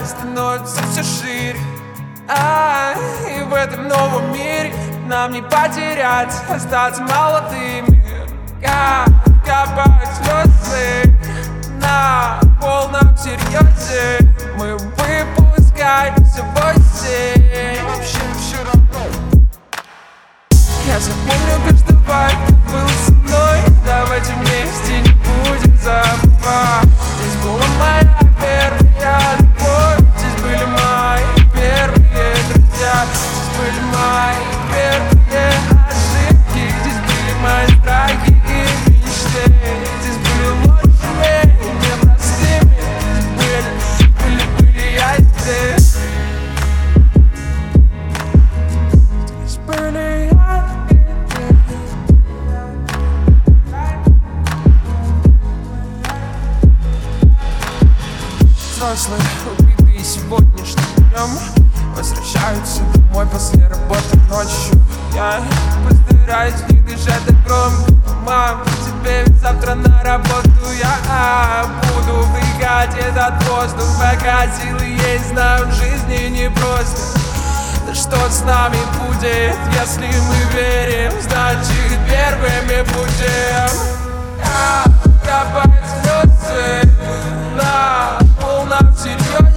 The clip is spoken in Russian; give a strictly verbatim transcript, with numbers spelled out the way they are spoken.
становится все шире. А, и в этом новом мире нам не потерять, остаться молодыми. Как капают слезы на полном серьезе, мы выпускаемся в осень. Вообще все равно. Я запомню каждого, кто был со мной. Давайте вместе не будем забывать. Здесь была моя первая любовь, здесь были мои первые друзья, здесь были мои первые ошибки, здесь были мои страхи и мечты, здесь были лучшими и непростыми, здесь были, были, были я и ты. Здесь были я и ты. Взрослые, убитые сегодняшним днем, возвращаются домой после работы ночью. Я постараюсь не дышать так громко. Мам, тебе ведь завтра на работу. Я буду вдыхать этот воздух, пока силы есть. Знаю, в жизни непросто. Да что с нами будет, если мы верим? Значит, первыми будем. Капают слезы на полном серьезе,